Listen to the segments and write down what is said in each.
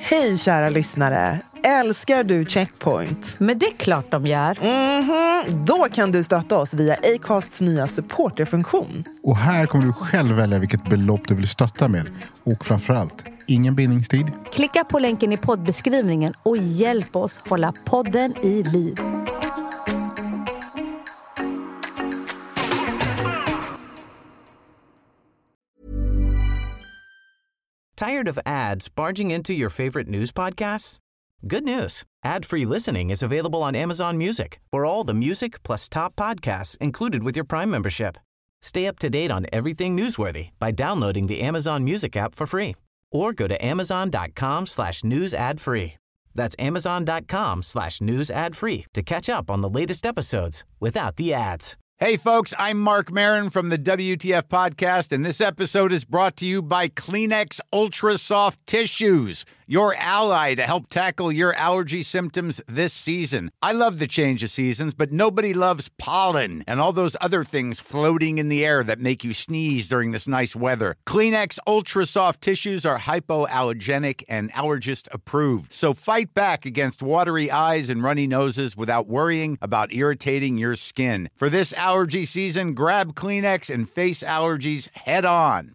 Hej kära lyssnare, älskar du Checkpoint? Men det är klart de gör. Då kan du stötta oss via Acasts nya supporterfunktion. Och här kommer du själv välja vilket belopp du vill stötta med. Och framförallt, ingen bindningstid. Klicka på länken i poddbeskrivningen och hjälp oss hålla podden i liv. Tired of ads barging into your favorite news podcasts? Good news. Ad-free listening is available on Amazon Music for all the music plus top podcasts included with your Prime membership. Stay up to date on everything newsworthy by downloading the Amazon Music app for free or go to amazon.com/news ad free. That's amazon.com/news ad free to catch up on the latest episodes without the ads. Hey folks, I'm Mark Maron from the WTF podcast, and this episode is brought to you by Kleenex Ultra Soft Tissues, your ally to help tackle your allergy symptoms this season. I love the change of seasons, but nobody loves pollen and all those other things floating in the air that make you sneeze during this nice weather. Kleenex Ultra Soft Tissues are hypoallergenic and allergist approved, so fight back against watery eyes and runny noses without worrying about irritating your skin. For this allergy season, grab Kleenex and face allergies head on.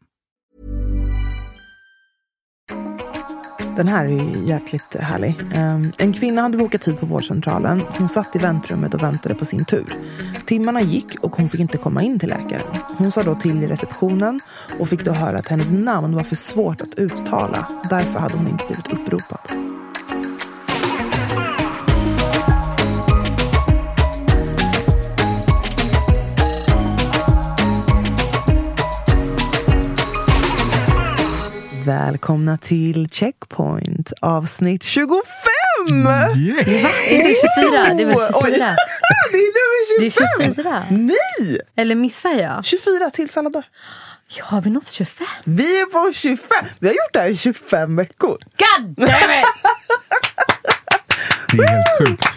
Den här är jäkligt härlig. En kvinna hade bokat tid på vårdcentralen. Hon satt i väntrummet och väntade på sin tur. Timmarna gick och hon fick inte komma in till läkaren. Hon sa då till i receptionen och fick då höra att hennes namn var för svårt att uttala. Därför hade hon inte blivit uppropad. Välkomna till Checkpoint, avsnitt 25! Yeah. Inte 24, det är väl 24. Det är nummer 25! Det är 24. Nej! Eller missar jag? 24 till alla dagar. Ja, har vi nått 25? Vi är på 25! Vi har gjort det här i 25 veckor. God damn it! Det är helt sjukt.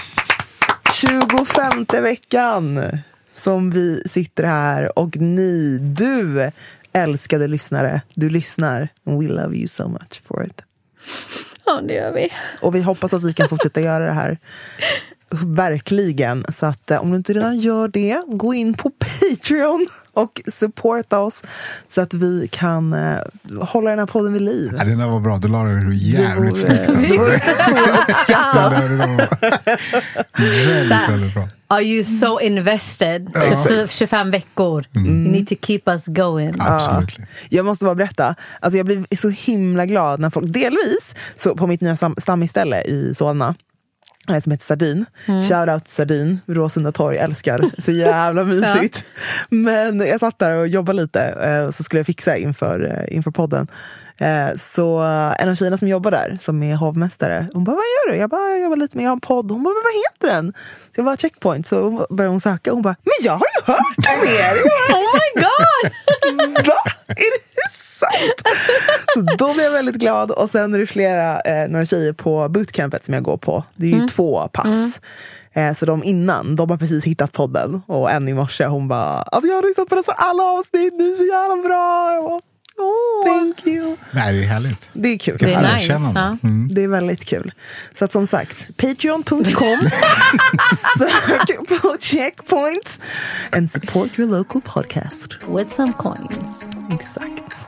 25:e veckan som vi sitter här och du älskade lyssnare, du lyssnar. And we love you so much for it. Ja, det gör vi. Och vi hoppas att vi kan fortsätta göra det här. Verkligen. Så att om du inte redan gör det, gå in på Patreon och supporta oss så att vi kan hålla den här podden vid liv. Ja, den där var bra, du la det jävligt snyggt. Det var så uppskattat. Väldigt bra. Are you so invested? 25 veckor. You need to keep us going. Absolut. Jag måste bara berätta. Alltså jag blir så himla glad när folk, delvis så på mitt nya stammisställe i Solna som heter Sardin. Shoutout Sardin, Råsunda torg, älskar. Så jävla mysigt. Men jag satt där och jobbade lite så skulle jag fixa inför podden. Så en av tjejerna som jobbar där, som är hovmästare, hon bara, vad gör du? Jag bara, jag jobbar lite med, jag har en podd. Hon bara, vad heter den? Så jag bara, Checkpoint. Så började hon söka. Hon bara, men jag har ju hört om er! Oh my god! Va? Är det sant? Så då blev jag väldigt glad. Och sen är det några tjejer på bootcampet som jag går på. Det är ju 2 pass. Så de har precis hittat podden. Och en i morse, hon bara, alltså jag har lyssnat på nästan alla avsnitt. Det är så jävla bra. Jag bara, thank you. Nej, det är härligt. Det är kul. Det är nice. Ja. Det är väldigt kul. Så att som sagt, patreon.com sök på Checkpoint and support your local podcast. With some coins. Exakt.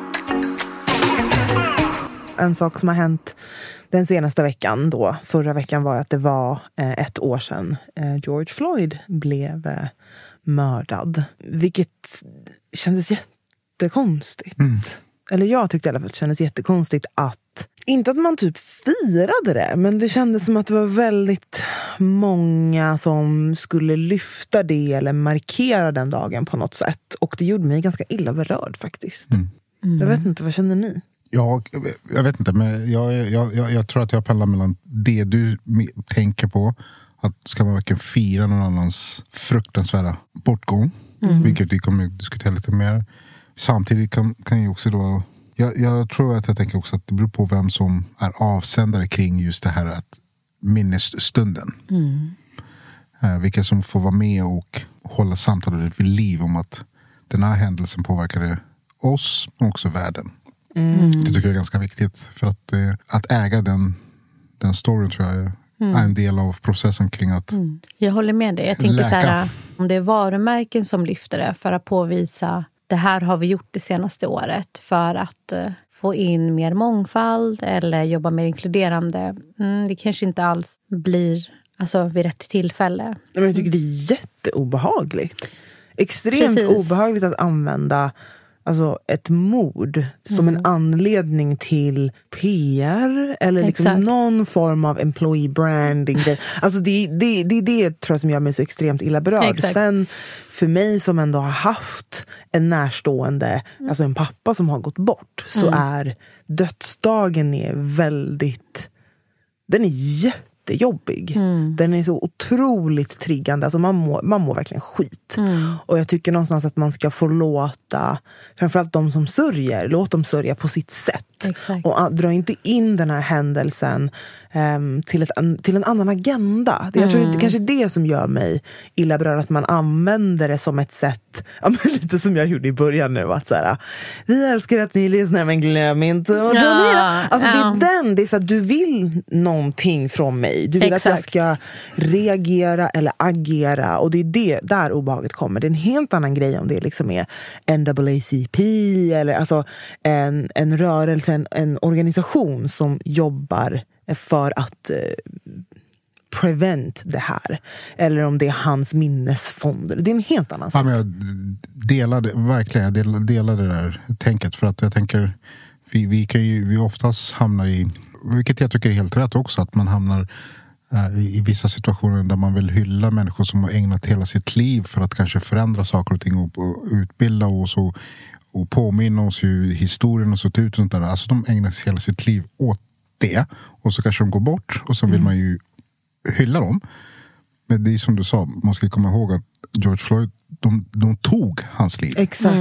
En sak som har hänt den senaste veckan då, förra veckan, var att det var 1 år sedan George Floyd blev mördad. Vilket kändes jättekonstigt. Eller jag tyckte i alla fall att det kändes jättekonstigt att, inte att man typ firade det, men det kändes som att det var väldigt många som skulle lyfta det eller markera den dagen på något sätt. Och det gjorde mig ganska illa berörd faktiskt. Jag vet inte, vad känner ni? Ja, jag vet inte, men jag tror att jag pendlar mellan det du tänker på, att ska man verkligen fira någon annans fruktansvärda bortgång, vilket vi kommer att diskutera lite mer. Samtidigt kan jag också då, jag tror att jag tänker också att det beror på vem som är avsändare kring just det här att minnesstunden. Vilka som får vara med och hålla samtalet vid liv om att den här händelsen påverkade oss och också världen Det tycker jag är ganska viktigt. För att äga den storyn tror jag är en del av processen kring att Jag håller med dig. Jag tänker så här, om det är varumärken som lyfter det för att påvisa det här har vi gjort det senaste året för att få in mer mångfald eller jobba mer inkluderande. Det kanske inte alls blir vid rätt tillfälle. Men jag tycker det är jätteobehagligt. Extremt obehagligt att använda ett mord som en anledning till PR eller liksom någon form av employee branding. Alltså det är det tror jag som gör mig så extremt illa berörd. Exakt. Sen för mig som ändå har haft en närstående, alltså en pappa som har gått bort, så är dödsdagen den är jättejobbig. Den är så otroligt triggande. Alltså man mår verkligen skit. Och jag tycker någonstans att man ska få låta, framförallt de som sörjer, låt dem sörja på sitt sätt. Exakt. Och dra inte in den här händelsen till en annan agenda. Jag tror det är kanske det som gör mig illa berörd, att man använder det som ett sätt, lite som jag gjorde i början nu, att så här, vi älskar att ni lyssnar men glöm inte och donera. Alltså det är så att du vill någonting från mig. Du vill att jag ska reagera eller agera, och det är det där obehaget kommer. Det är en helt annan grej om det liksom är NAACP eller en rörelse, en organisation som jobbar för att prevent det här, eller om det är hans minnesfonder. Det är en helt annan sak. Ja, men jag delar det där tänket, för att jag tänker vi oftast hamnar i, vilket jag tycker är helt rätt också, att man hamnar i vissa situationer där man vill hylla människor som har ägnat hela sitt liv för att kanske förändra saker och ting och utbilda oss och påminna oss hur historien har sett ut och sånt där. Alltså de ägnar hela sitt liv åt det, och så kanske de går bort och så vill man ju hylla dem. Men det är som du sa, man ska komma ihåg att George Floyd, de tog hans liv. Exakt.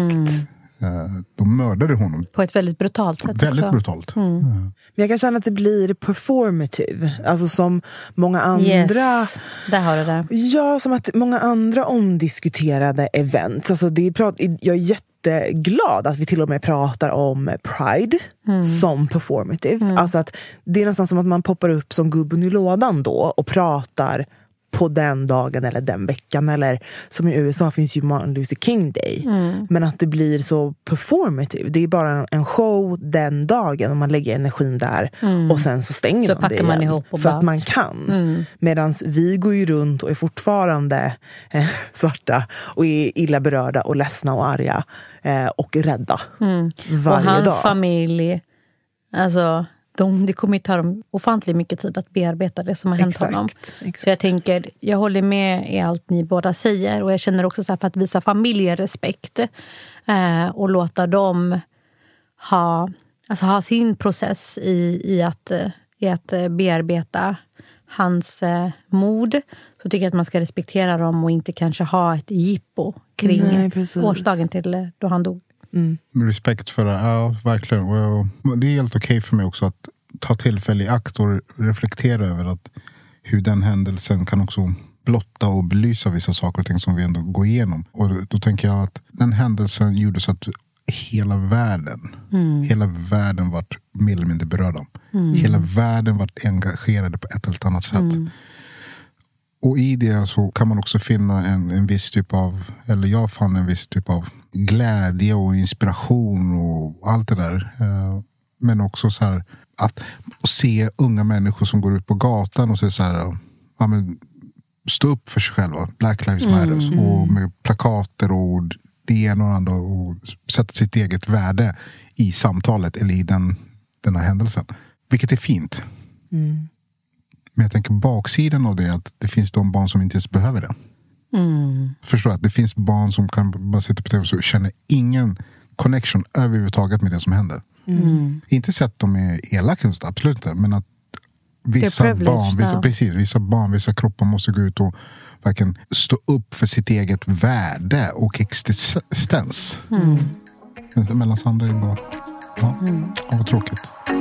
De mördade honom. På ett väldigt brutalt sätt. Väldigt brutalt. Men jag kan känna att det blir performative. Alltså som många andra... Yes, där har du det. Ja, som att många andra omdiskuterade events. Alltså jag är jätteglad att vi till och med pratar om Pride som performative. Alltså att det är nästan som att man poppar upp som gubben i lådan då och pratar på den dagen eller den veckan, eller som i USA finns ju Martin Luther King Day, men att det blir så performative. Det är bara en show den dagen och man lägger energin där och sen så stänger så man det packar man igen, ihop och för bara... att man kan. Medan vi går ju runt och är fortfarande svarta och är illa berörda och ledsna och arga och rädda varje dag. Och hans familj, alltså det kommer ju ta dem ofantligt mycket tid att bearbeta det som har hänt honom. Exakt. Så jag tänker, jag håller med i allt ni båda säger, och jag känner också så här, för att visa familjerespekt och låta dem ha sin process i att bearbeta hans mord, så tycker jag att man ska respektera dem och inte kanske ha ett jippo kring årsdagen till då han dog. Respekt för det, ja, verkligen. Och det är helt okej för mig också att ta tillfälle i akt och reflektera över att hur den händelsen kan också blotta och belysa vissa saker och ting som vi ändå går igenom. Och då tänker jag att den händelsen gjorde så att hela världen vart mer eller mindre berörda. Hela världen vart engagerade på ett eller annat sätt. Och i det så kan man också finna en viss typ av, eller jag fann en viss typ av glädje och inspiration och allt det där. Men också så här att se unga människor som går ut på gatan och säger så här, ja, men stå upp för sig själva, Black Lives Matter, och med plakater och det ena och andra, och sätta sitt eget värde i samtalet eller i den här händelsen. Vilket är fint. Men jag tänker baksidan av det är att det finns de barn som inte ens behöver det. Förstår att det finns barn som kan bara sitta på tv och känna ingen connection överhuvudtaget med det som händer. Inte så att de är elaka, absolut inte, men att vissa barn, vissa kroppar måste gå ut och verkligen stå upp för sitt eget värde och existens. Mellan andra är det bara vad tråkigt.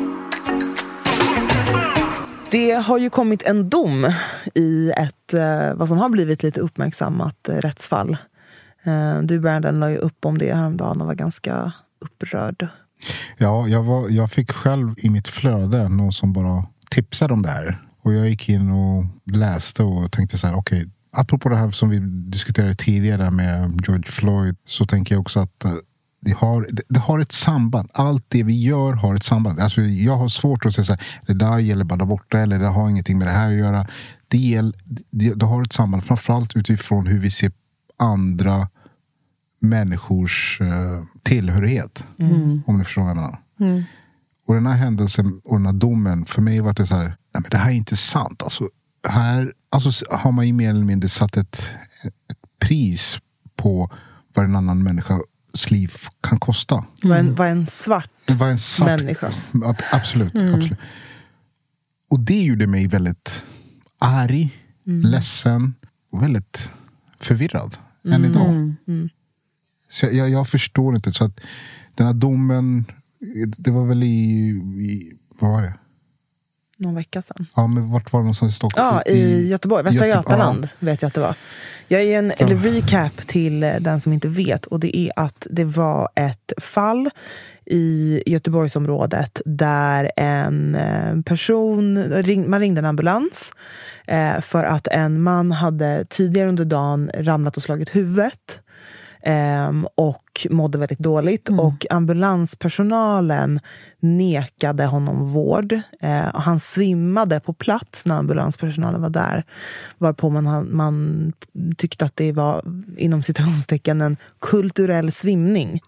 Det har ju kommit en dom i ett vad som har blivit lite uppmärksammat rättsfall. Du, Brandon, la ju upp om det häromdagen och var ganska upprörd Ja, jag fick själv i mitt flöde någon som bara tipsade om det här. Och jag gick in och läste och tänkte så här, okej, apropå det här som vi diskuterade tidigare med George Floyd, så tänker jag också att det har ett samband. Allt det vi gör har ett samband. Alltså jag har svårt att säga så här, det där gäller bara där borta eller det har ingenting med det här att göra. Det har ett samband, framförallt utifrån hur vi ser andra människors tillhörighet. Om ni förstår vad jag menar. Och den här händelsen och den här domen, för mig var det så här, nej men det här är inte sant. Alltså, här har man ju mer eller mindre satt ett pris på vad en annan människas liv kan kosta. Vad en svart människa. Absolut. Och det gjorde mig väldigt arg, ledsen och väldigt förvirrad än idag. Så jag förstår inte. Så att den här domen, det var väl i vad var det? Någon vecka sedan. Ja, men vart var det någonstans i Stockholm? Ja, i Göteborg. Västra Götaland vet jag att det var. Jag ger en recap till den som inte vet. Och det är att det var ett fall i Göteborgsområdet där en person, man ringde en ambulans för att en man hade tidigare under dagen ramlat och slagit huvudet. Och mådde väldigt dåligt och ambulanspersonalen nekade honom vård. Han svimmade på plats när ambulanspersonalen var där, varpå man tyckte att det var inom citationstecken en kulturell svimning.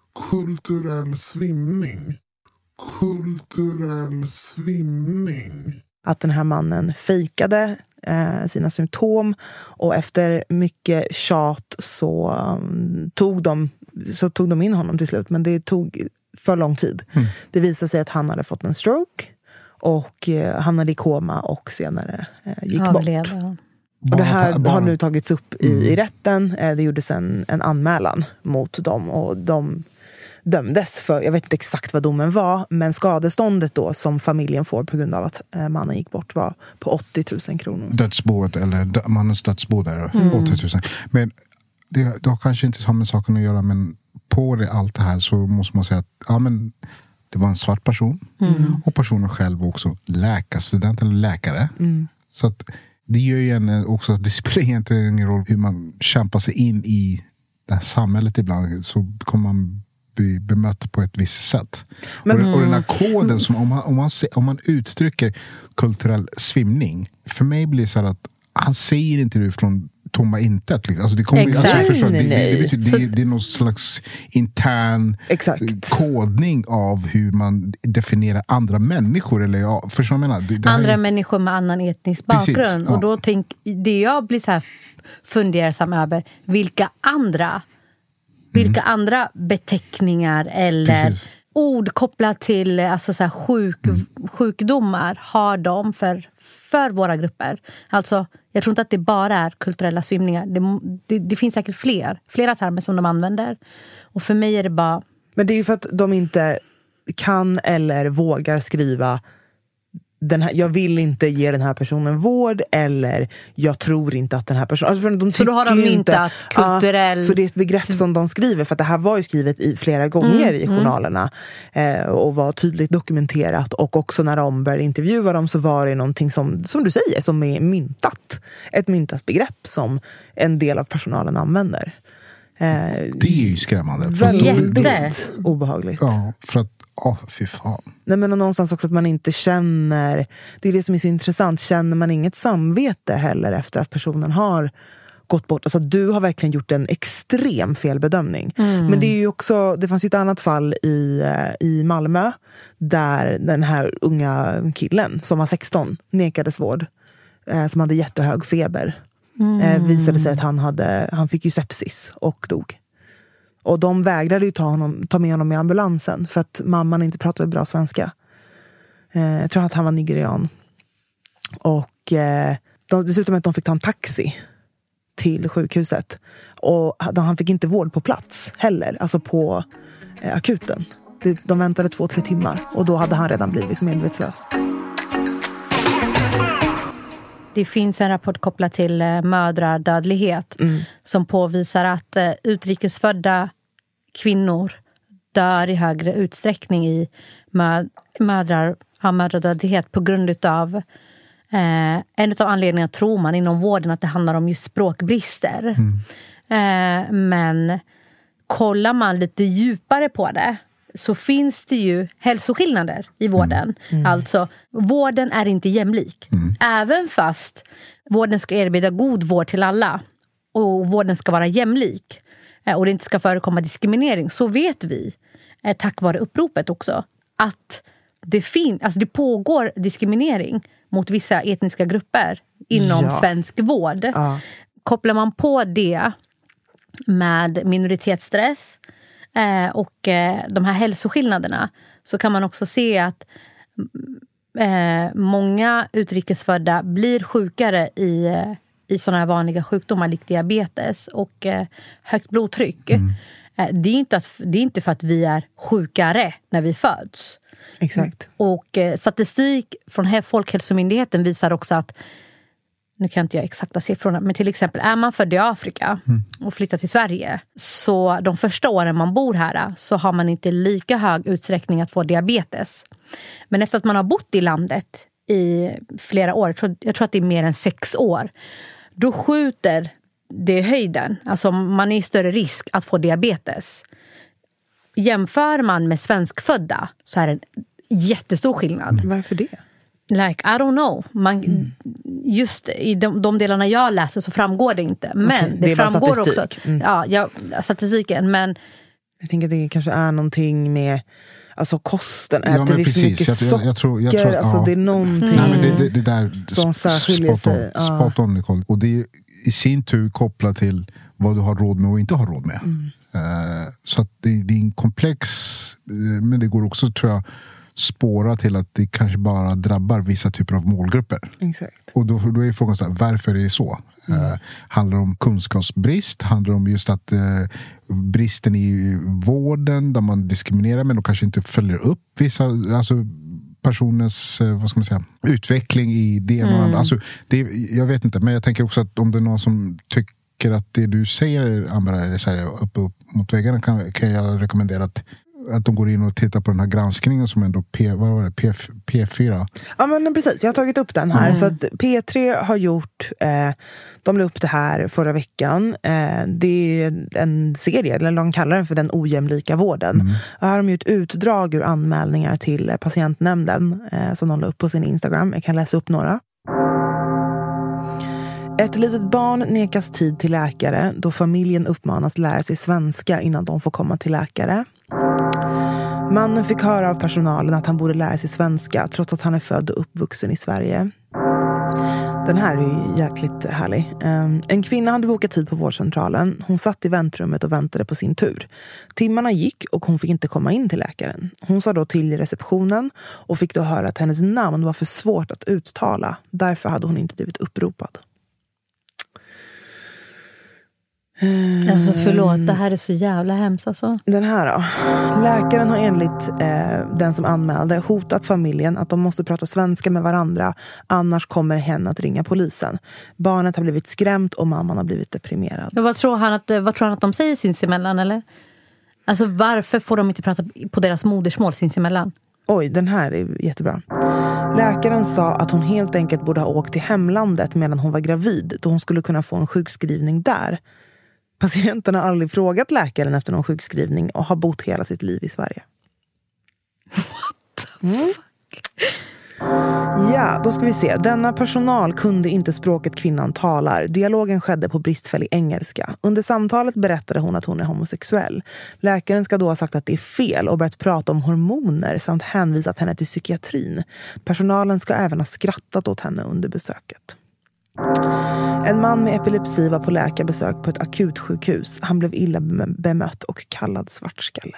Att den här mannen fejkade sina symptom, och efter mycket tjat så tog de in honom till slut, men det tog för lång tid. Det visade sig att han hade fått en stroke och hamnade i koma och senare gick bort. Och det här har nu tagits upp i rätten. Det gjordes en anmälan mot dem och de dömdes för, jag vet inte exakt vad domen var, men skadeståndet då som familjen får på grund av att mannen gick bort var på 80 000 kronor. Dödsboet, eller mannens dödsbo där, 80 000. Men det har kanske inte så med saken att göra, men på allt det här så måste man säga att ja, men det var en svart person och personen själv också läkarstudent eller läkare. Så att det gör ju också att det spelar egentligen ingen roll hur man kämpar sig in i det här samhället ibland, så kommer man bli bemött på ett visst sätt. Och den här koden som om man uttrycker kulturell svimning, för mig blir det så här att han säger inte det från tomma intet. Alltså det kommer, det är någon slags intern kodning av hur man definierar andra människor, eller ja, förstår du vad jag menar? Andra människor med annan etnisk bakgrund. Precis, ja. Och då det jag blir så här fundersam över, vilka andra beteckningar eller ord kopplat till alltså så här sjukdomar har de för våra grupper. Alltså, jag tror inte att det bara är kulturella svimningar. Det finns säkert flera termer som de använder. Och för mig är det bara... Men det är ju för att de inte kan eller vågar skriva jag vill inte ge den här personen vård, eller jag tror inte att den här personen... Alltså, så då har de myntat kulturell... så det är ett begrepp som de skriver, för att det här var ju skrivet i flera gånger i journalerna och var tydligt dokumenterat, och också när de började intervjua dem så var det någonting som du säger, som är myntat. Ett myntat begrepp som en del av personalen använder. Det är ju skrämmande. Väldigt obehagligt. Ja, för att fy fan. Nej, men någonstans också att man inte känner, det är det som är så intressant, känner man inget samvete heller efter att personen har gått bort. Alltså du har verkligen gjort en extrem felbedömning. Men det är ju också, det fanns ju ett annat fall i Malmö där den här unga killen som var 16 nekades vård, som hade jättehög feber. Visade sig att han fick ju sepsis och dog. Och de vägrade ju ta med honom i ambulansen för att mamman inte pratade bra svenska. Jag tror att han var nigerian. Och dessutom att de fick ta en taxi till sjukhuset. Och han fick inte vård på plats heller, alltså på akuten. De väntade 2-3 timmar och då hade han redan blivit medvetslös. Det finns en rapport kopplad till mödradödlighet som påvisar att utrikesfödda kvinnor dör i högre utsträckning i mödradödlighet på grund av en av anledningarna tror man inom vården att det handlar om just språkbrister. Men kollar man lite djupare på det så finns det ju hälsoskillnader i vården. Alltså, vården är inte jämlik. Även fast vården ska erbjuda god vård till alla och vården ska vara jämlik och det inte ska förekomma diskriminering, så vet vi, tack vare uppropet också, att det pågår diskriminering mot vissa etniska grupper inom svensk vård. Kopplar man på det med minoritetsstress och de här hälsoskillnaderna, så kan man också se att många utrikesfödda blir sjukare i sådana här vanliga sjukdomar likt diabetes och högt blodtryck. Det är inte för att vi är sjukare när vi föds. Exakt. Och statistik från Folkhälsomyndigheten visar också att, nu kan inte jag exakta siffrorna, men till exempel är man född i Afrika och flyttar till Sverige, så de första åren man bor här så har man inte lika hög utsträckning att få diabetes. Men efter att man har bott i landet i flera år, jag tror att det är mer än 6 år, då skjuter det höjden. Alltså man är i större risk att få diabetes. Jämför man med svenskfödda så är det en jättestor skillnad. Varför det? Like, I don't know. Just i de delarna jag läser så framgår det inte. Men det framgår också. Statistiken. Men jag tänker att det kanske är någonting med kosten. Ja, äter vi för mycket socker? Jag tror, det är någonting det där som särskiljer sig. Spot on, Nicole. Och det är i sin tur kopplat till vad du har råd med och inte har råd med. Så att det är en komplex, men det går också, tror jag, spåra till att det kanske bara drabbar vissa typer av målgrupper. Exakt. Och då är frågan så här, varför är det så? Handlar det om kunskapsbrist? Handlar det om just att bristen i vården där man diskriminerar men då kanske inte följer upp vissa, alltså personens, vad ska man säga, utveckling i det och andra. Alltså, jag vet inte, men jag tänker också att om det är någon som tycker att det du säger, Amber, är så här, upp mot väggarna, kan jag rekommendera att de går in och tittar på den här granskningen som ändå P4. Ja, men precis. Jag har tagit upp den här. Så att P3 har gjort, de la upp det här förra veckan. Det är en serie, eller de kallar den för Den ojämlika vården. Och här har de gjort utdrag ur anmälningar till patientnämnden som de la upp på sin Instagram. Jag kan läsa upp några. Ett litet barn nekas tid till läkare då familjen uppmanas lära sig svenska innan de får komma till läkare. Mannen fick höra av personalen att han borde lära sig svenska trots att han är född och uppvuxen i Sverige. Den här är ju jäkligt härlig. En kvinna hade bokat tid på vårdcentralen. Hon satt i väntrummet och väntade på sin tur. Timmarna gick och hon fick inte komma in till läkaren. Hon sa då till i receptionen och fick då höra att hennes namn var för svårt att uttala. Därför hade hon inte blivit uppropad. Alltså förlåt, det här är så jävla hemskt alltså. Den här då. Läkaren har enligt den som anmälde hotat familjen att de måste prata svenska med varandra, annars kommer hen att ringa polisen. Barnet har blivit skrämt och mamman har blivit deprimerad. Men vad tror han att de säger sinsemellan, eller? Alltså varför får de inte prata på deras modersmål sinsemellan? Oj, den här är jättebra. Läkaren sa att hon helt enkelt borde ha åkt till hemlandet medan hon var gravid, då hon skulle kunna få en sjukskrivning där. Patienten har aldrig frågat läkaren efter någon sjukskrivning och har bott hela sitt liv i Sverige. What the fuck? Ja, då ska vi se. Denna personal kunde inte språket kvinnan talar. Dialogen skedde på bristfällig engelska. Under samtalet berättade hon att hon är homosexuell. Läkaren ska då ha sagt att det är fel och börjat prata om hormoner samt hänvisat henne till psykiatrin. Personalen ska även ha skrattat åt henne under besöket. En man med epilepsi var på läkarbesök på ett akutsjukhus. Han blev illa bemött och kallad svartskalle.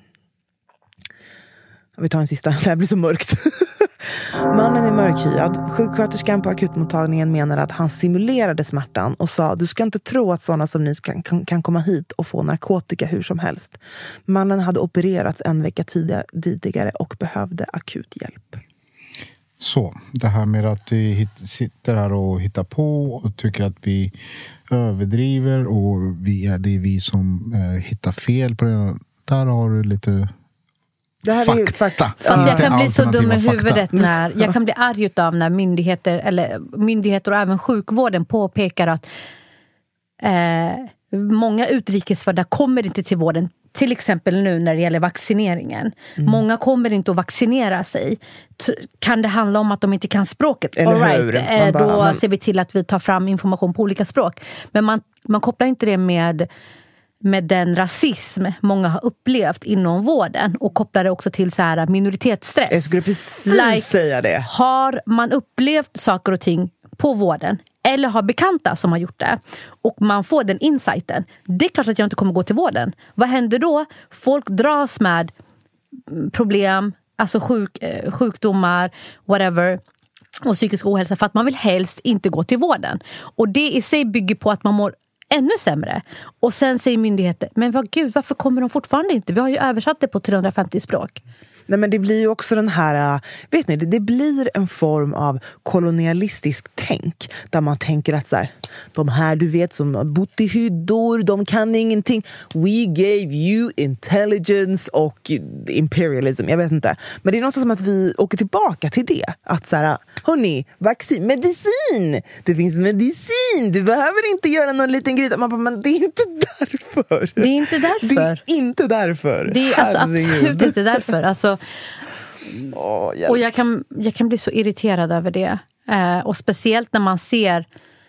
Vi tar en sista, det här blir så mörkt. Mannen är mörkhyad. Sjuksköterskan på akutmottagningen menade att han simulerade smärtan och sa: du ska inte tro att sådana som ni kan komma hit och få narkotika hur som helst. Mannen hade opererats en vecka tidigare och behövde akut hjälp. Så, det här med att vi sitter här och hittar på och tycker att vi överdriver och det är vi som hittar fel på där har du lite det här är ju fakta. Fast jag kan bli så dum i huvudet när jag kan bli arg utav när myndigheter och även sjukvården påpekar att många utrikesfödda kommer inte till vården. Till exempel nu när det gäller vaccineringen. Många kommer inte att vaccinera sig. Kan det handla om att de inte kan språket? All right. Då ser vi till att vi tar fram information på olika språk. Men man kopplar inte det med den rasism många har upplevt inom vården. Och kopplar det också till så här minoritetsstress. Jag skulle precis säga det. Har man upplevt saker och ting på vården eller har bekanta som har gjort det och man får den insighten, det är klart att jag inte kommer gå till vården. Vad händer då? Folk dras med problem, alltså sjukdomar, whatever, och psykisk ohälsa för att man vill helst inte gå till vården. Och det i sig bygger på att man mår ännu sämre. Och sen säger myndigheter, men varför kommer de fortfarande inte? Vi har ju översatt det på 350 språk. Nej, men det blir ju också den här, vet ni, det blir en form av kolonialistisk tänk där man tänker att så här, de här du vet som har bott i hyddor, de kan ingenting. We gave you intelligence och imperialism, jag vet inte. Men det är någonstans som att vi åker tillbaka till det. Att så här, hörni, vaccin, medicin! Det finns medicin! Du behöver inte göra någon liten grej. Man bara, men det är inte därför. Det är inte därför. Det är inte därför. Det är alltså absolut inte därför. Alltså, och jag kan bli så irriterad över det. Och speciellt när man ser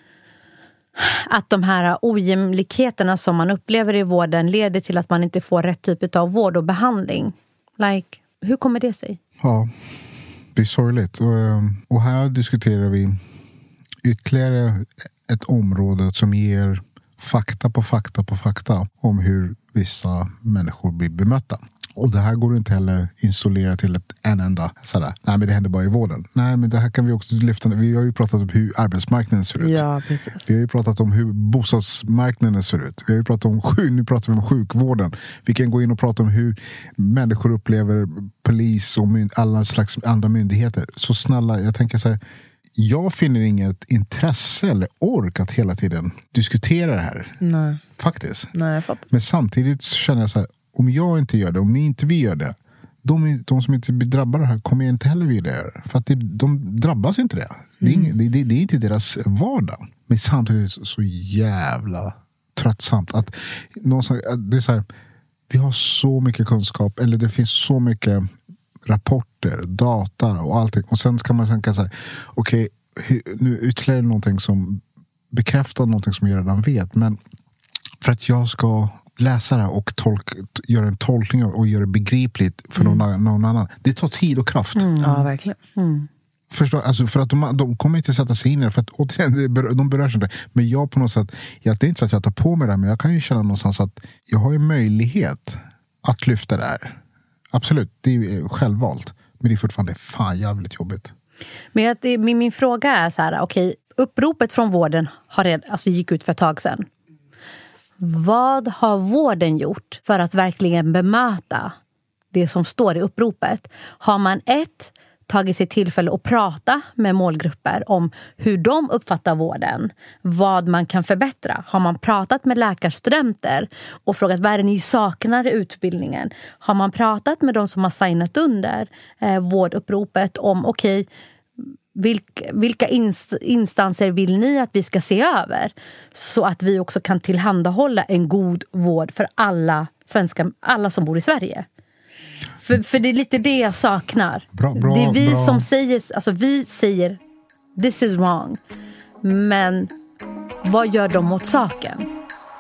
att de här ojämlikheterna som man upplever i vården leder till att man inte får rätt typ av vård och behandling. Hur kommer det sig? Ja, det är sorgligt. Och här diskuterar vi ytterligare ett område som ger fakta på fakta på fakta om hur vissa människor blir bemötta. Och det här går inte heller isolera till en enda sådär. Nej, men det händer bara i vården. Nej, men det här kan vi också lyfta. Vi har ju pratat om hur arbetsmarknaden ser ut. Ja, precis. Vi har ju pratat om hur bostadsmarknaden ser ut. Vi har ju pratat om nu pratar vi om sjukvården. Vi kan gå in och prata om hur människor upplever polis och alla slags andra myndigheter. Så snälla, jag tänker så här. Jag finner inget intresse eller ork att hela tiden diskutera det här. Nej. Faktiskt. Nej, jag fattar. Men samtidigt så känner jag så här, om jag inte gör det, om inte vi gör det, de som inte blir drabbade här kommer inte heller vilja göra det. För att de drabbas inte det. Det är inte deras vardag. Men samtidigt så jävla tröttsamt. Att det är så här, vi har så mycket kunskap, eller det finns så mycket rapporter, data och allting. Och sen ska man tänka så här, okej, nu ytterligare någonting som bekräftar någonting som jag redan vet. Men för att jag ska läsa det och göra en tolkning och göra det begripligt för någon annan. Det tar tid och kraft. Ja, verkligen. Förstår, alltså för att de kommer inte sätta sig in i det, för att återigen, de berörs inte. Men jag på något sätt, det är inte så att jag tar på mig det, men jag kan ju känna någonstans att jag har ju möjlighet att lyfta det här. Absolut, det är självvalt. Men det är fortfarande fan jävligt jobbigt. Men min fråga är så här, okej, uppropet från vården gick ut för ett tag sedan. Vad har vården gjort för att verkligen bemöta det som står i uppropet? Har man tagit sig tillfälle att prata med målgrupper om hur de uppfattar vården, vad man kan förbättra? Har man pratat med läkarstudenter och frågat vad är det ni saknar i utbildningen? Har man pratat med de som har signat under vårduppropet om vilka instanser vill ni att vi ska se över, så att vi också kan tillhandahålla en god vård för alla som bor i Sverige? För det är lite det jag saknar. Bra, det är vi som säger, alltså vi säger this is wrong. Men vad gör de åt saken?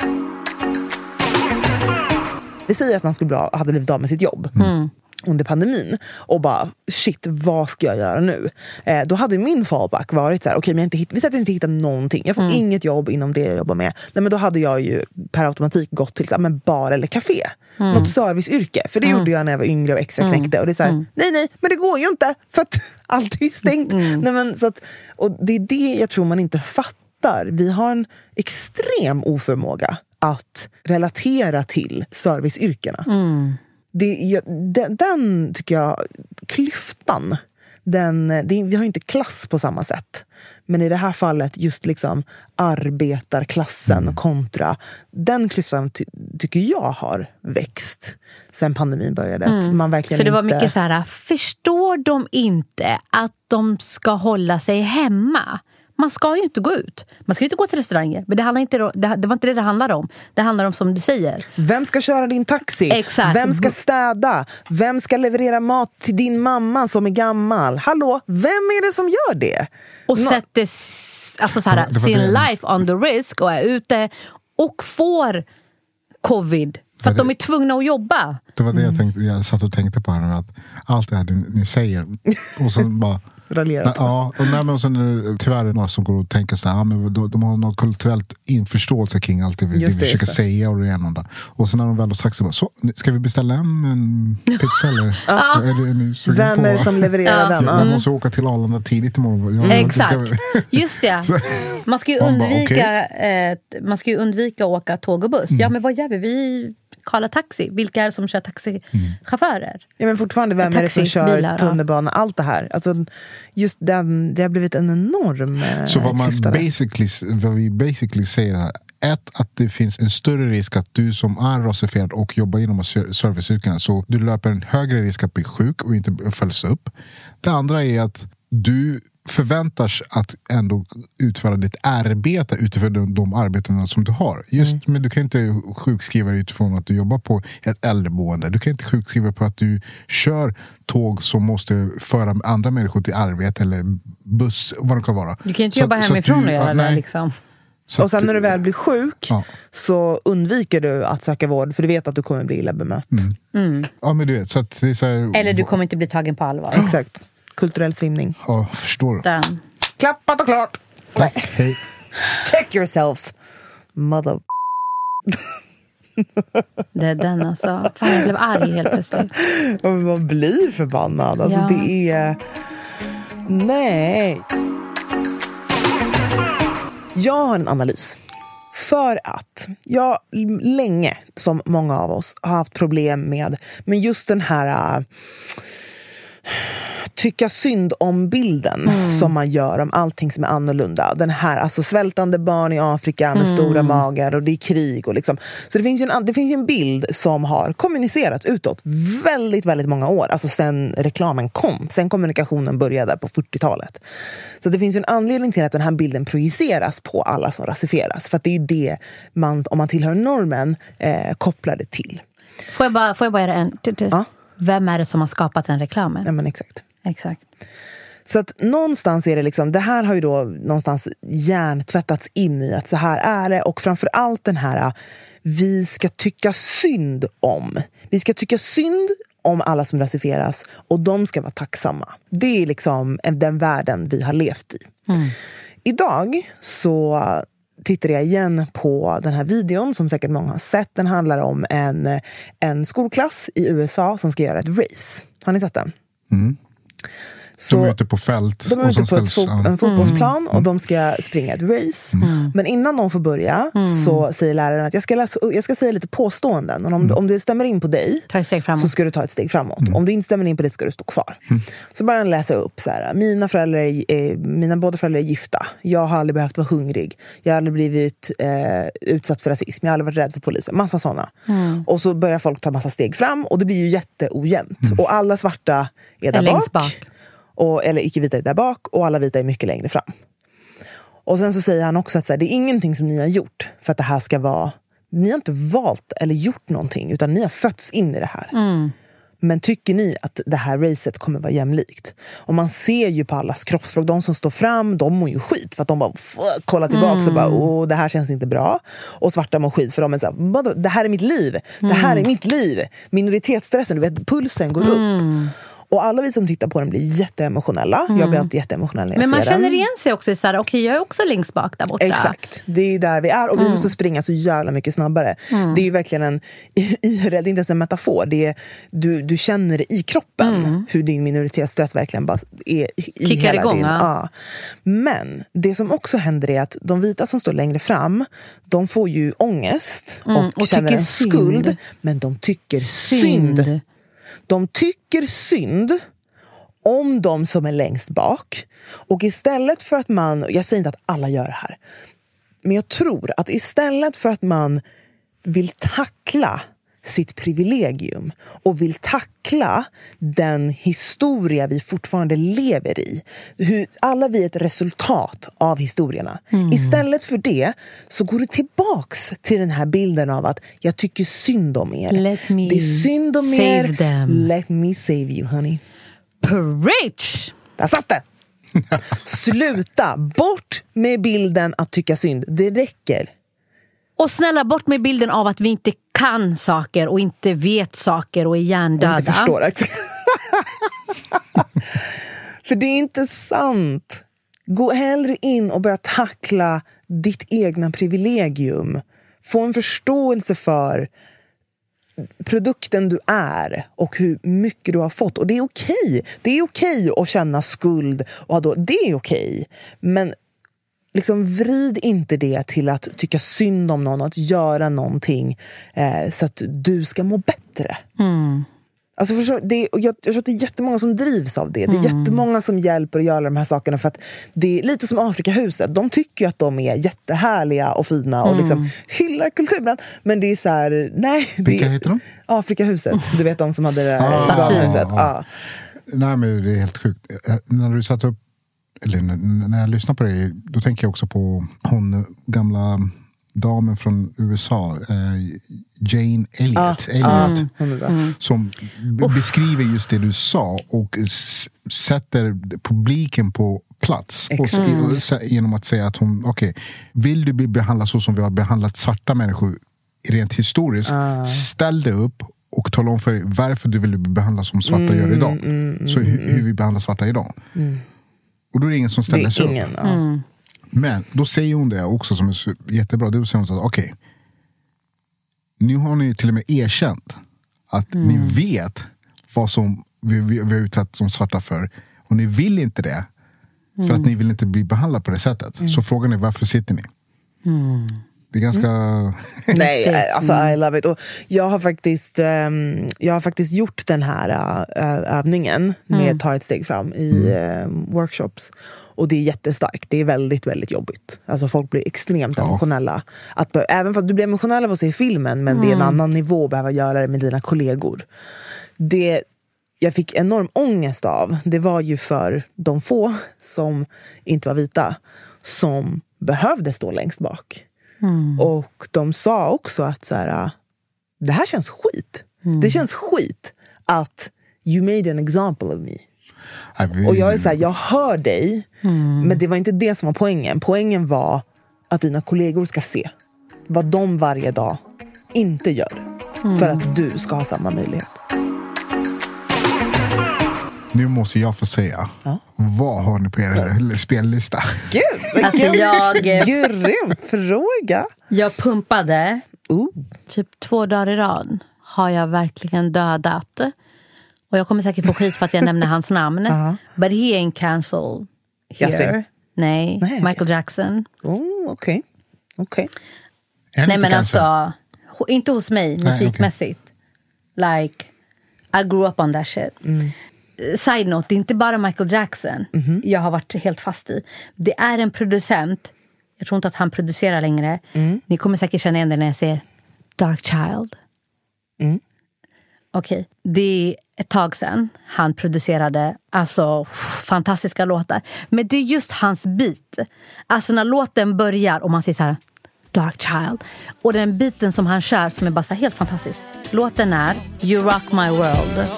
Vi säger att man hade blivit av med sitt jobb under pandemin och bara, shit, vad ska jag göra nu? Då hade min fallback varit så här, okej, men vi sätter inte hitta någonting. Jag får inget jobb inom det jag jobbar med. Nej, men då hade jag ju per automatik gått till bar eller café. Något serviceyrke. För det gjorde jag när jag var yngre och extra knäckte. Och det är så här, nej, men det går ju inte. För att allt är stängt. Nej, men, så att, och det är det jag tror man inte fattar. Vi har en extrem oförmåga att relatera till serviceyrkena. Den tycker jag, klyftan, vi har ju inte klass på samma sätt. Men i det här fallet just liksom arbetarklassen kontra den klyftan tycker jag har växt sen pandemin började. Att man verkligen för det var mycket så här, förstår de inte att de ska hålla sig hemma? Man ska ju inte gå ut. Man ska ju inte gå till restauranger. Men det var inte det handlar om. Det handlar om, som du säger. Vem ska köra din taxi? Exakt. Vem ska städa? Vem ska leverera mat till din mamma som är gammal? Hallå, vem är det som gör det? Och sätter alltså så här, sin life on the risk och är ute och får covid. För att de är tvungna att jobba. Det var det jag satt och tänkte på här nu. Att allt det här ni säger. Och sen bara... Raljerat. Ja, och sen tyvärr är det några som går och tänker så här, men de har något kulturellt införståelse kring allt det vi försöker säga och det ena och det. Och sen när de väl har sagt så ska vi beställa en pizza eller? Vem är det som levererar den? Jag måste åka till Arlanda tidigt imorgon. Exakt, just det. Man ska ju undvika att åka tåg och buss. Ja, men vad gör vi? Vi kallar taxi. Vilka är det som kör taxichaufförer? Ja, men fortfarande, vem är det som kör tunnelbana? Allt det här. Alltså, just det har blivit en enorm så vad vi basically säger här, att det finns en större risk att du som är rasifierad och jobbar inom serviceyrkena, så du löper en högre risk att bli sjuk och inte följs upp. Det andra är att du förväntas att ändå utföra ditt arbete utifrån de arbetena som du har. Men du kan inte sjukskriva dig utifrån att du jobbar på ett äldreboende. Du kan inte sjukskriva på att du kör tåg som måste föra andra människor till arbete eller buss, vad det kan vara. Du kan inte jobba hemifrån och göra det liksom. Och sen när du väl blir sjuk så undviker du att söka vård, för du vet att du kommer bli illa bemött. Ja, men du vet. Så att det är så här, eller du kommer inte bli tagen på allvar. Exakt. Kulturell svimning. Ja, förstår du. Klappat och klart. Nej. Hej. Check yourselves. Mother. Det är den alltså. Fan, jag blev arg helt plötsligt. Man blir förbannad. Alltså det är... Nej. Jag har en analys. För att jag länge, som många av oss, har haft problem med just den här... tycka synd om bilden som man gör om allting som är annorlunda. Den här, alltså svältande barn i Afrika med stora magar och det är krig och liksom. Så det finns ju en bild som har kommunicerats utåt väldigt, väldigt många år. Alltså sen reklamen kom. Sen kommunikationen började på 40-talet. Så det finns ju en anledning till att den här bilden projiceras på alla som rasifieras. För att det är det man, om man tillhör normen, kopplar det till. Får jag bara göra en... Vem är det som har skapat den reklamen? Ja, men exakt. Exakt. Så att någonstans är det liksom, det här har ju då någonstans hjärntvättats in i att så här är det, och framförallt den här vi ska tycka synd om. Vi ska tycka synd om alla som rasifieras och de ska vara tacksamma. Det är liksom den världen vi har levt i. Idag så tittade jag igen på den här videon som säkert många har sett. Den handlar om en skolklass i USA som ska göra ett race. Har ni sett den? De är ute på fält. De är ute på en fotbollsplan och de ska springa ett race. Men innan de får börja så säger läraren att jag ska säga lite påståenden. Och om det stämmer in på dig så ska du ta ett steg framåt. Om det inte stämmer in på dig ska du stå kvar. Så börjar han läsa upp så här: mina båda föräldrar är gifta. Jag har aldrig behövt vara hungrig. Jag har aldrig blivit utsatt för rasism. Jag har aldrig varit rädd för polisen. Massa sådana. Och så börjar folk ta massa steg fram och det blir ju jätteojämnt. Och alla svarta är där bak. Eller icke-vita är där bak och alla vita är mycket längre fram. Och sen så säger han också att så här, det är ingenting som ni har gjort för att det här ska vara... Ni har inte valt eller gjort någonting utan ni har fötts in i det här. Men tycker ni att det här racet kommer vara jämlikt? Och man ser ju på allas kroppsspråk, de som står fram, de mår ju skit för att de bara kollar tillbaka och bara, det här känns inte bra. Och svarta mår skit för de är så här, det här är mitt liv. Det här är mitt liv. Minoritetsstressen, du vet, pulsen går upp. Och alla vi som tittar på den blir jätteemotionella. Jag blir alltid jätteemotionell när jag ser den. Men man känner igen sig också i så här, okej, jag är också längst bak där borta. Exakt, det är där vi är. Och vi måste springa så jävla mycket snabbare. Det är ju verkligen det är inte ens en metafor. Det är, du känner det i kroppen. Hur din minoritetsstress verkligen bara är i kickar hela igång, din. Ja. Men det som också händer är att de vita som står längre fram, de får ju ångest och känner en skuld. Men de tycker synd. De tycker synd om de som är längst bak. Och istället för att man, jag säger inte att alla gör det här, men jag tror att istället för att man vill tackla sitt privilegium och vill tackla den historia vi fortfarande lever i. Hur alla vi är ett resultat av historierna. Istället för det så går det tillbaks till den här bilden av att jag tycker synd om er. Det är synd om er. Them. Let me save you, honey. Preach! Där satt det! Sluta! Bort med bilden att tycka synd. Det räcker. Och snälla, bort med bilden av att vi inte kan saker och inte vet saker och är hjärndöda. Och inte förstår det. För det är inte sant. Gå hellre in och börja tackla ditt egna privilegium. Få en förståelse för produkten du är och hur mycket du har fått. Och det är okej. Det är okej att känna skuld. Och då, det är okej. Men liksom vrid inte det till att tycka synd om någon, att göra någonting så att du ska må bättre. Alltså förstår, jag tror att det är jättemånga som drivs av det. Det är jättemånga som hjälper att göra de här sakerna för att det är lite som Afrikahuset. De tycker att de är jättehärliga och fina och liksom hyllar kulturen. Men det är så här, nej. Vilka heter de? Afrikahuset. Du vet de som hade det här barnhuset. Nej, men det är helt sjukt. När du satt upp, eller när jag lyssnar på det, då tänker jag också på hon gamla damen från USA, Jane Elliott, som beskriver just det du sa och sätter publiken på plats. Och genom att säga att hon, vill du bli behandlad så som vi har behandlat svarta människor rent historiskt, ställ dig upp och tala om för dig varför du vill bli behandlad som svarta gör idag. Så hur vi behandlar svarta idag. Och då är det ingen som ställer sig upp. Men då säger hon det också som är jättebra. Då säger hon så att nu har ni till och med erkänt att ni vet vad som vi har utsatt som svarta för. Och ni vill inte det. För att ni vill inte bli behandlad på det sättet. Så frågan är, varför sitter ni? Det är ganska... Nej, alltså I love it. Och jag har faktiskt gjort den här övningen med ta ett steg fram i workshops. Och det är jättestarkt. Det är väldigt, väldigt jobbigt. Alltså folk blir extremt emotionella. Även fast du blir emotionell av att se filmen, men det är en annan nivå att behöva göra det med dina kollegor. Det jag fick enorm ångest av, det var ju för de få som inte var vita, som behövde stå längst bak. Och de sa också att så här, det här känns skit. Det känns skit att you made an example of me. Och jag är så här, jag hör dig, men det var inte det som var poängen. Poängen var att dina kollegor ska se vad de varje dag inte gör för att du ska ha samma möjlighet. Nu måste jag få säga, vad har ni på er spellista? Gud, alltså grym fråga. Jag pumpade typ 2 dagar i rad. Har jag verkligen dödat? Och jag kommer säkert få skit för att jag nämner hans namn. But he ain't cancelled here. Nej, Michael Jackson. Okej. Nej, men alltså, inte hos mig musikmässigt. Like, I grew up on that shit. Side note, det är inte bara Michael Jackson jag har varit helt fast i. Det är en producent. Jag tror inte att han producerar längre. Ni kommer säkert känna igen det när jag säger Dark Child. Okej, det är ett tag sedan han producerade alltså fantastiska låtar. Men det är just hans beat. Alltså när låten börjar och man säger så här Dark Child. Och den biten som han kör som är bara så helt fantastisk. Låten är You Rock My World.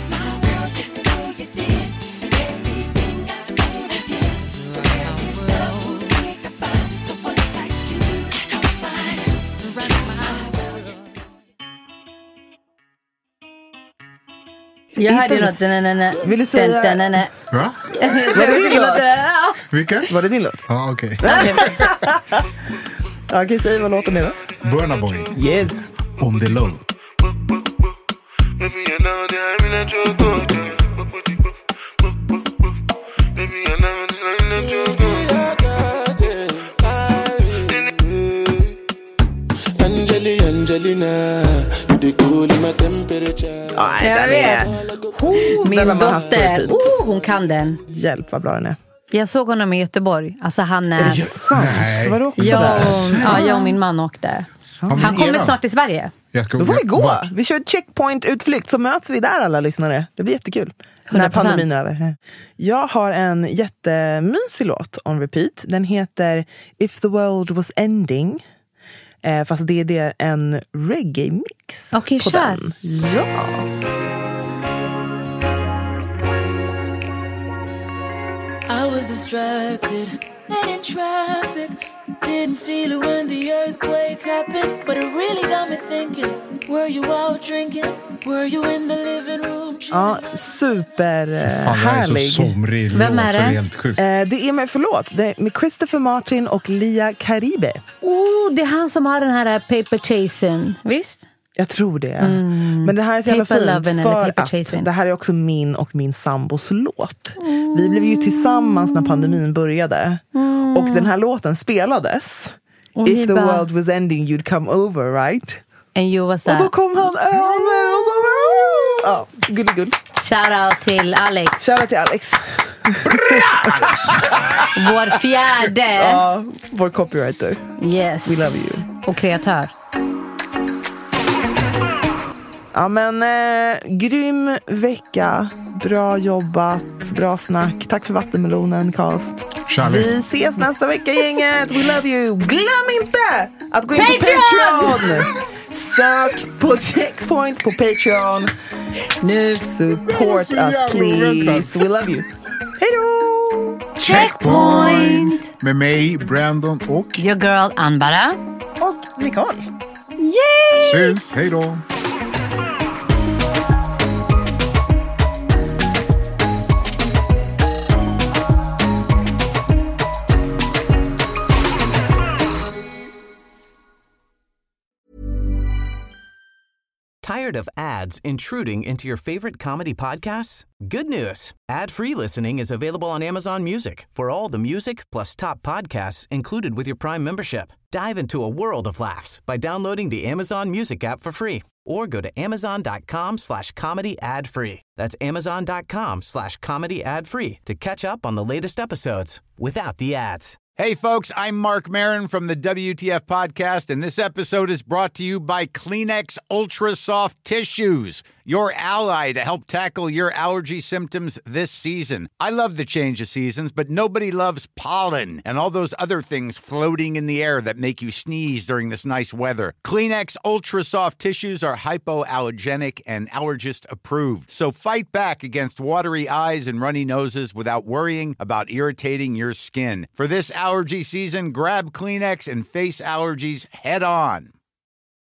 Jag hörde något. Vill du säga? Va? Var det din låt? Vilka? Var det din låt? Ja, okej. Okej, säg vad låten är då. Burna Boy. Yes. On the low. Angelina, you the cool in my temperature. Nej, den är... Min dotter, hon kan den. Hjälp vad bra den är. Jag såg honom i Göteborg. Alltså han är... Så var det också jag och min man åkte. Han kommer snart till Sverige. Då får vi gå. Vi kör checkpoint-utflykt så möts vi där alla lyssnare. Det blir jättekul. 100%. När pandemin är över. Jag har en jättemysig låt on repeat. Den heter If the World Was Ending. Fast det är en reggae-mix på kör. den. Ja. I was distracted and in traffic. Didn't feel it when the earthquake happened, but it really got me thinking. Were you out drinking? Were you in the living room? Ja, superhärlig. Det är så somrig. Vem är det? Det är helt sjukt. Det är med, förlåt, det är med Christopher Martin och Lia Caribe. Det är han som har den här Paper Chasing, visst? Jag tror det. Men det här är så jävla fint för att det här är också min och min sambos låt. Vi blev ju tillsammans när pandemin började. Och den här låten spelades. If the world was ending you'd come over, right? And you was och då kom han över och så... Ja, gulligull. Shoutout till Alex. Shoutout till Alex. Vår fjärde. Ja, vår copywriter. Yes. We love you. Och kreatör. Ja, men grym vecka. Bra jobbat, bra snack. Tack för vattenmelonen, Cast. Vi ses nästa vecka, gänget. We love you. Glöm inte att gå in på Patreon. Sök på Checkpoint på Patreon. Nu support us, please. We love you. Hej då! Checkpoint! Med mig, Brandon och... Your girl, Anbara. Och Nicole. Yay! Syns, hej då! Tired of ads intruding into your favorite comedy podcasts? Good news. Ad-free listening is available on Amazon Music for all the music plus top podcasts included with your Prime membership. Dive into a world of laughs by downloading the Amazon Music app for free or go to amazon.com/comedy ad-free. That's amazon.com/comedy ad-free to catch up on the latest episodes without the ads. Hey, folks, I'm Mark Maron from the WTF Podcast, and this episode is brought to you by Kleenex Ultra Soft Tissues, your ally to help tackle your allergy symptoms this season. I love the change of seasons, but nobody loves pollen and all those other things floating in the air that make you sneeze during this nice weather. Kleenex Ultra Soft Tissues are hypoallergenic and allergist approved, so fight back against watery eyes and runny noses without worrying about irritating your skin. For this allergy season, grab Kleenex and face allergies head on.